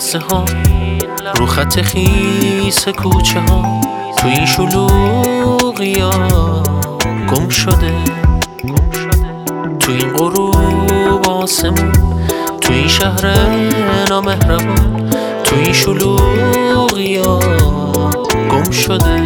لحظه ها رو خط خیس کوچه ها تو این شلوغی ها گم شده، تو این غروب آسمون، تو این شهر نامهربون، تو این شلوغی ها گم شده.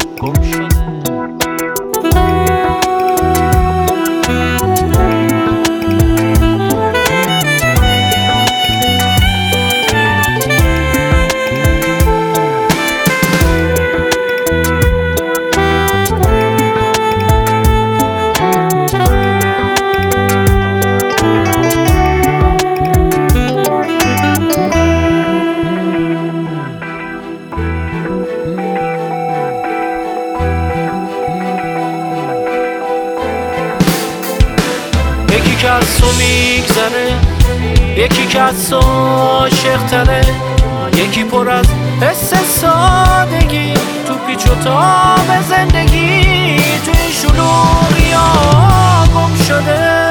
یکی که از تو میگذره، یکی که از تو عاشق تره، یکی پر از حس سادگی تو پیچ و تاب زندگی، تو این شلوغی ها گم شده.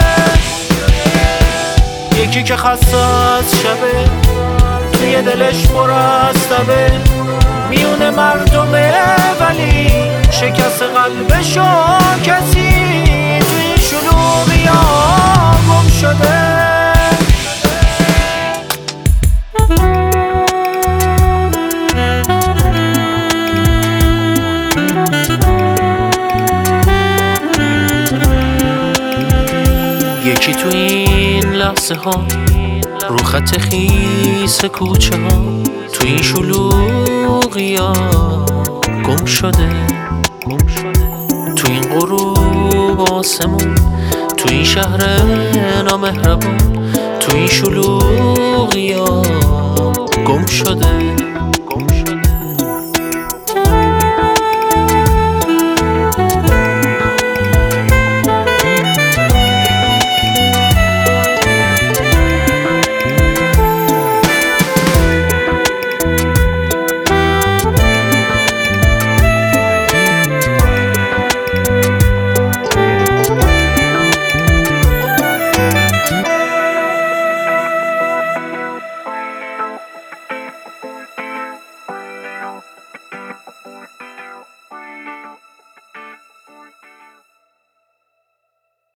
یکی که خسته از شبه، توی دلش پر از تبه، میونه مردمه ولی شکست قلبشو کسی، تو این شلوغی ها گم شده. یکی تو این لحظه ها رو خط خیس کوچه ها تو این شلوغی ها گم شده، تو این غروب آسمون، تو این شهر نامهربون، تو این شلوغی ها گم شده.